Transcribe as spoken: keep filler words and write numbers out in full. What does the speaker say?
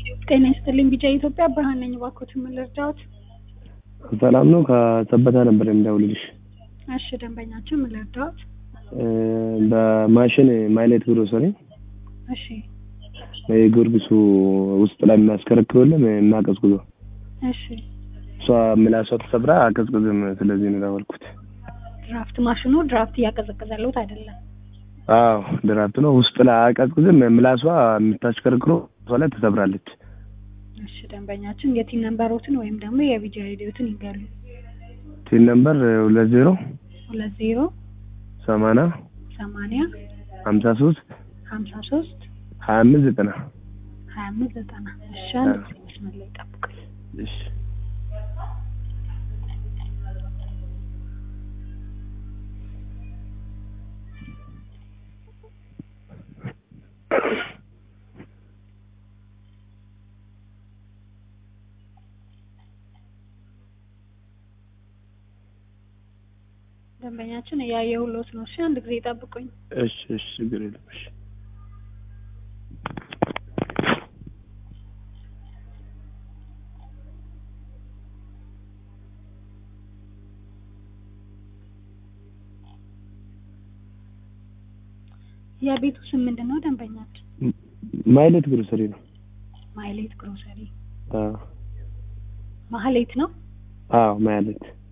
ጤና ይስጥልኝ ቢጫ ኢትዮጵያ ብርሃን ነኝ ባኮት ምን ልርዳዎት? ሰላም ነው ከሰበታ ነበር የምደውልልሽ። እሺ ደንበኛችን ምን ልርዳዎት? በማሽን ማይሌት ግሮሰሪ እሺ የጊዮርጊሱ ውስጥ ላይ የሚያስከረክሩልን እናቀዝቅዞ እሺ እሷ ምላሷ ተሰብራ አቀዝቅዝም ስለዚህ ነው ያወልኩት። ድራፍት ማሽኑ ድራፍት እያቀዘቀዘለት አይደለም? አዎ ድራፍት ነው ውስጥ ላይ አቀዝቅዝም ምላሷ የምታስከረክረው እሷ ላይ ተሰብራለች። እሺ ደንበኛችን የቲን ነምበሮትን ወይም ደግሞ የቢጂ አይዲዎትን ይንገሩ። ቲን ነምበር ሁለት ዜሮ ሁለት ዜሮ ሰማንያ ሰማንያ ሀምሳ ሶስት ሀምሳ ሶስት ሀያ አምስት ዘጠና ሀያ አምስት ዘጠና እሺ አንድ መስመር ላይ ጠብቁኝ። እሺ ደንበኛችን ያየሁሎት ነው። እሺ አንድ ጊዜ ጠብቁኝ። እሺ እሺ ችግር የለም። እሺ የቤቱ ስም ምንድነው ደንበኛችን? ማይሌት ግሮሰሪ ነው። ማይሌት ግሮሰሪ። አዎ ማህሌት ነው? አዎ ማይሌት